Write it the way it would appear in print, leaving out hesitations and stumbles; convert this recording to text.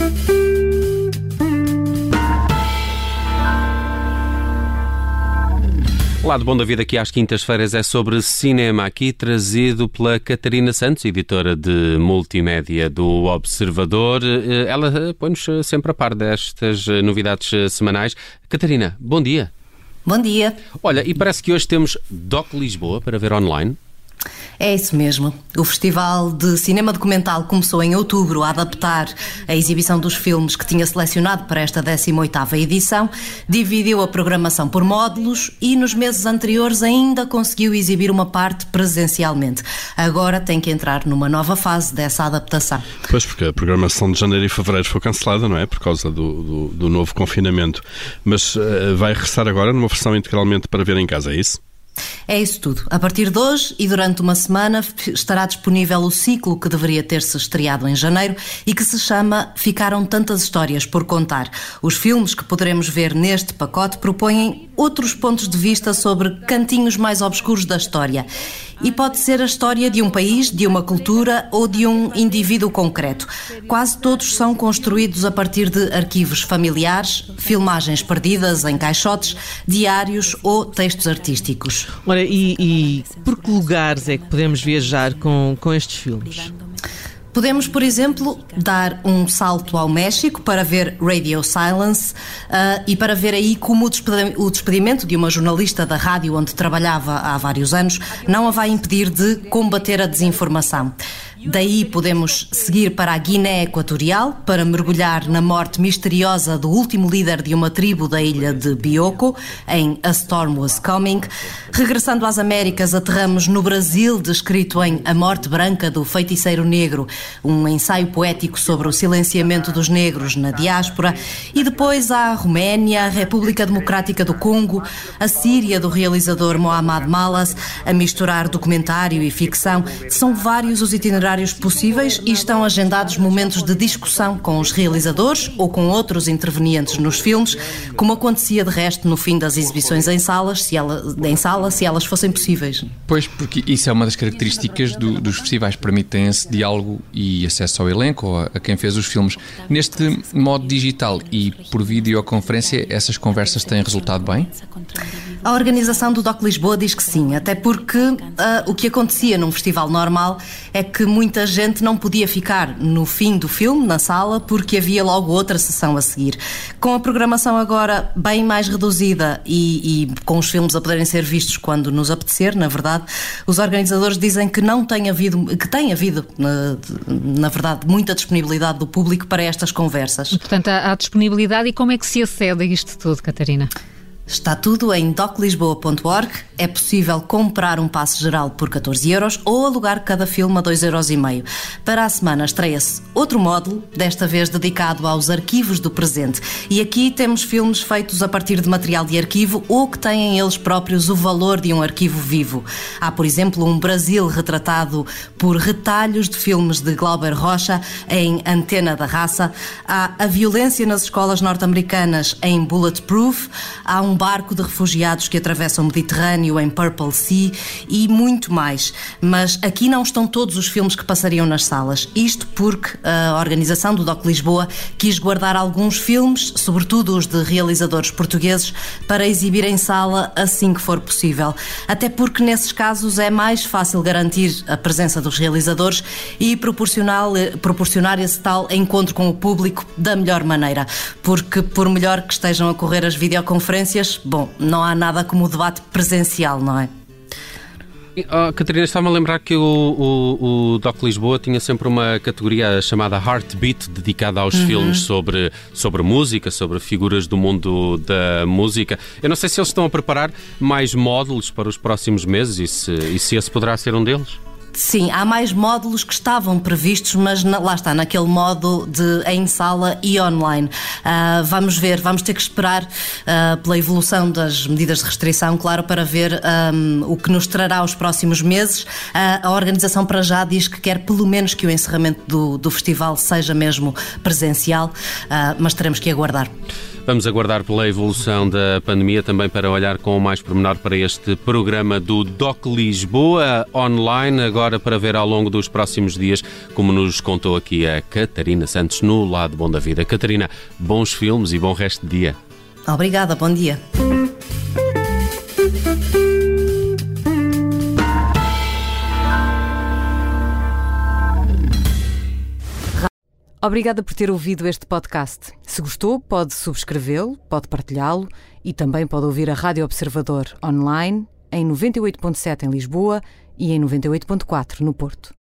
O Lado Bom da Vida aqui às quintas-feiras é sobre cinema, aqui trazido pela Catarina Santos, editora de multimédia do Observador. Ela põe-nos sempre a par destas novidades semanais. Catarina, bom dia. Bom dia. Olha, e parece que hoje temos Doc Lisboa para ver online. É isso mesmo. O Festival de Cinema Documental começou em outubro a adaptar a exibição dos filmes que tinha selecionado para esta 18ª edição, dividiu a programação por módulos e nos meses anteriores ainda conseguiu exibir uma parte presencialmente. Agora tem que entrar numa nova fase dessa adaptação. Pois, porque a programação de janeiro e fevereiro foi cancelada, não é? Por causa do novo confinamento. Mas vai regressar agora numa versão integralmente para ver em casa, é isso? É isso tudo. A partir de hoje e durante uma semana estará disponível o ciclo que deveria ter-se estreado em janeiro e que se chama Ficaram Tantas Histórias por Contar. Os filmes que poderemos ver neste pacote propõem outros pontos de vista sobre cantinhos mais obscuros da história. E pode ser a história de um país, de uma cultura ou de um indivíduo concreto. Quase todos são construídos a partir de arquivos familiares, filmagens perdidas em caixotes, diários ou textos artísticos. Ora, e por que lugares é que podemos viajar com estes filmes? Podemos, por exemplo, dar um salto ao México para ver Radio Silence e para ver aí como o despedimento de uma jornalista da rádio onde trabalhava há vários anos não a vai impedir de combater a desinformação. Daí podemos seguir para a Guiné Equatorial para mergulhar na morte misteriosa do último líder de uma tribo da ilha de Bioko, em A Storm Was Coming. Regressando às Américas, aterramos no Brasil, descrito em A Morte Branca do Feiticeiro Negro, um ensaio poético sobre o silenciamento dos negros na diáspora. E depois à Roménia, a República Democrática do Congo, a Síria do realizador Mohamed Malas, a misturar documentário e ficção. São vários os itinerários possíveis e estão agendados momentos de discussão com os realizadores ou com outros intervenientes nos filmes, como acontecia de resto no fim das exibições em sala, se elas fossem possíveis. Pois, porque isso é uma das características dos festivais, permitem esse diálogo e acesso ao elenco ou a quem fez os filmes. Neste modo digital e por videoconferência, essas conversas têm resultado bem? A organização do Doc Lisboa diz que sim, até porque o que acontecia num festival normal é que muita gente não podia ficar no fim do filme, na sala, porque havia logo outra sessão a seguir. Com a programação agora bem mais reduzida e com os filmes a poderem ser vistos quando nos apetecer, na verdade, os organizadores dizem que tem havido, na verdade, muita disponibilidade do público para estas conversas. Portanto, há disponibilidade. E como é que se acede a isto tudo, Catarina? Está tudo em doclisboa.org. É possível comprar um passe geral por 14 euros ou alugar cada filme a 2,5 euros. Para a semana estreia-se outro módulo, desta vez dedicado aos arquivos do presente. E aqui temos filmes feitos a partir de material de arquivo ou que têm eles próprios o valor de um arquivo vivo. Há, por exemplo, um Brasil retratado por retalhos de filmes de Glauber Rocha em Antena da Raça. Há a violência nas escolas norte-americanas em Bulletproof. Há um barco de refugiados que atravessa o Mediterrâneo em Purple Sea e muito mais. Mas aqui não estão todos os filmes que passariam nas salas. Isto porque a organização do Doc Lisboa quis guardar alguns filmes, sobretudo os de realizadores portugueses, para exibir em sala assim que for possível. Até porque nesses casos é mais fácil garantir a presença dos realizadores e proporcionar esse tal encontro com o público da melhor maneira. Porque por melhor que estejam a correr as videoconferências, bom, não há nada como o debate presencial, não é? Catarina, estava-me a lembrar que o Doc Lisboa tinha sempre uma categoria chamada Heartbeat, dedicada aos filmes sobre música, sobre figuras do mundo da música. Eu não sei se eles estão a preparar mais módulos para os próximos meses e se esse poderá ser um deles. Sim, há mais módulos que estavam previstos, mas lá está, naquele modo de em sala e online. Vamos ver, vamos ter que esperar pela evolução das medidas de restrição, claro, para ver o que nos trará os próximos meses. A organização para já diz que quer pelo menos que o encerramento do festival seja mesmo presencial, mas teremos que aguardar. Vamos aguardar pela evolução da pandemia também para olhar com mais pormenor para este programa do DOC Lisboa online, agora para ver ao longo dos próximos dias, como nos contou aqui a Catarina Santos no Lado Bom da Vida. Catarina, bons filmes e bom resto de dia. Obrigada, bom dia. Obrigada por ter ouvido este podcast. Se gostou, pode subscrevê-lo, pode partilhá-lo e também pode ouvir a Rádio Observador online em 98.7 em Lisboa e em 98.4 no Porto.